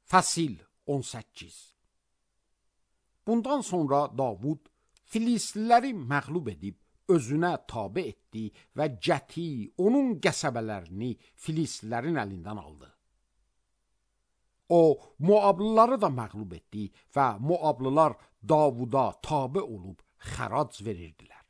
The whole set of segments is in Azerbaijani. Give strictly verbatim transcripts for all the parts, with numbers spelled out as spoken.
Fəsil on səkkiz. Bundan sonra Davud Filistliləri məğlub edib özünə tabe etdi və Gəti, onun qəsəbələrini Filistlilərin əlindən aldı. O, Moablıları da məğlub etdi və Moablılar Davuda tabe olub xərac verirdilər.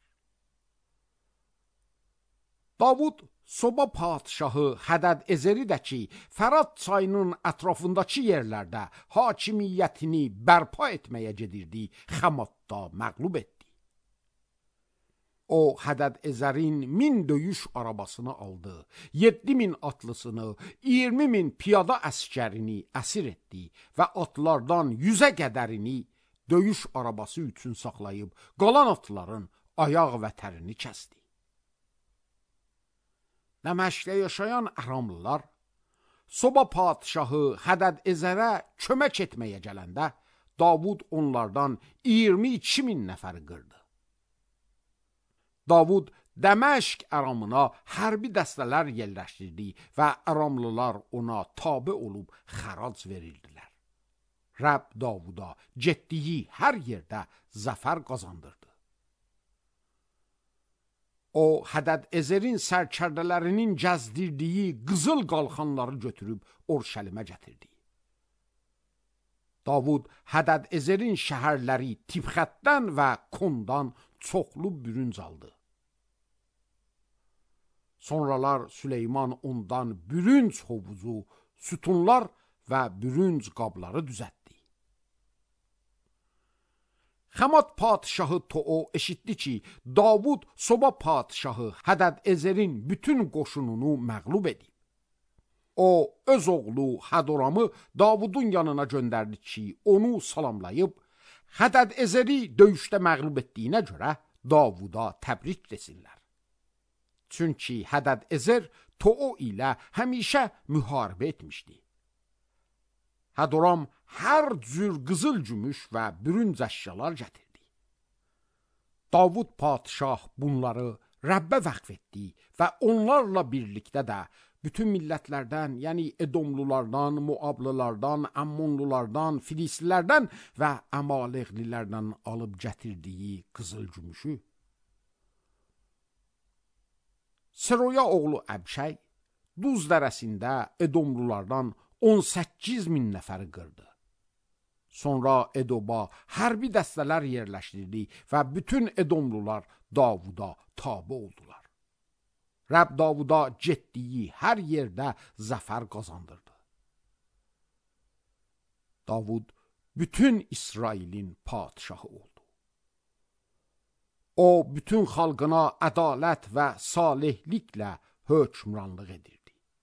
Davud Soba padşahı Hədəd-Ezeri də ki, Fərat çayının ətrafındakı yerlərdə hakimiyyətini bərpa etməyə gedirdi, Xamatda məğlub etdi. O, Hədəd-Ezərin min döyüş arabasını aldı, yeddi min atlısını, iyirmi min piyada əskərini əsir etdi və atlardan yüzə qədərini döyüş arabası üçün saxlayıb, qalan atların ayaq və tərini kəsdi. Dəməşqdə yaşayan Əramlılar Soba padşahı Hədəd-Ezərə kömək etməyə gələndə Davud onlardan iyirmi iki min nəfəri qırdı. Davud Dəməşq Əramına hərbi dəstələr yerləşdirdi və Əramlılar ona tabe olub xərac verirdilər. Rəbb Davuda getdiyi hər yerdə zəfər qazandırdı. O, Hədəd-Ezerin sərkərdələrinin gəzdirdiyi qızıl qalxanları götürüb Orşəlimə gətirdi. Davud Hədəd-Ezerin şəhərləri Tibxətdən və Kondan çoxlu bürünc aldı. Sonralar Süleyman ondan bürünc hovuzu, sütunlar və bürünc qabları düzəltdi. Xamat padşahı Too eşitdi ki, Davud Soba padşahı Hədəd-Ezerin bütün qoşununu məğlub edib. O, öz oğlu Hadoramı Davudun yanına göndərdi ki, onu salamlayıb, Hədəd-Ezeri döyüşdə məğlub etdiyinə görə Davuda təbrik desinlər. Çünki Hədəd-Ezer Too ilə həmişə müharibə etmişdi. Hadoram hər cür qızıl gümüş və bürünc əşyalar gətirdi. Davud padşah bunları Rəbbə vəqf etdi və onlarla birlikdə də bütün millətlərdən, yəni Edomlulardan, Moablılardan, Ammonlulardan, Filistlilərdən və Əmaleqlilərdən alıb gətirdiyi qızıl gümüşü. Seroya oğlu Əbşəy Duz dərəsində Edomlulardan on səkkiz min nəfəri qırdı. Sonra Edoba hərbi dəstələr yerləşdirdi və bütün Edomlular Davuda tabe oldular. Rəbb Davuda getdiyi hər yerdə zəfər qazandırdı. Davud bütün İsrailin padşahı oldu. O, bütün xalqına ədalət və salihliklə hökmranlıq edirdi.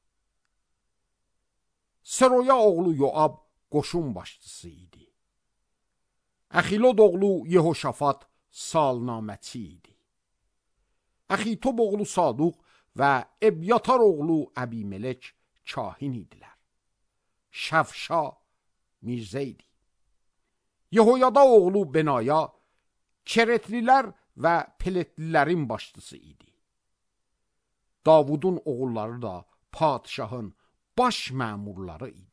Seroya oğlu Yoab qoşun başçısı idi. Əxilod oğlu Yehoşafat salnaməçi idi. Əxitob oğlu Saduq və Ebyatar oğlu Əbimelek kahin idilər. Şəfşa Mirzə idi. Yehoyada oğlu Benaya Keretlilər və Peletlilərin başçısı idi. Davudun oğulları da padşahın baş məmurları idi.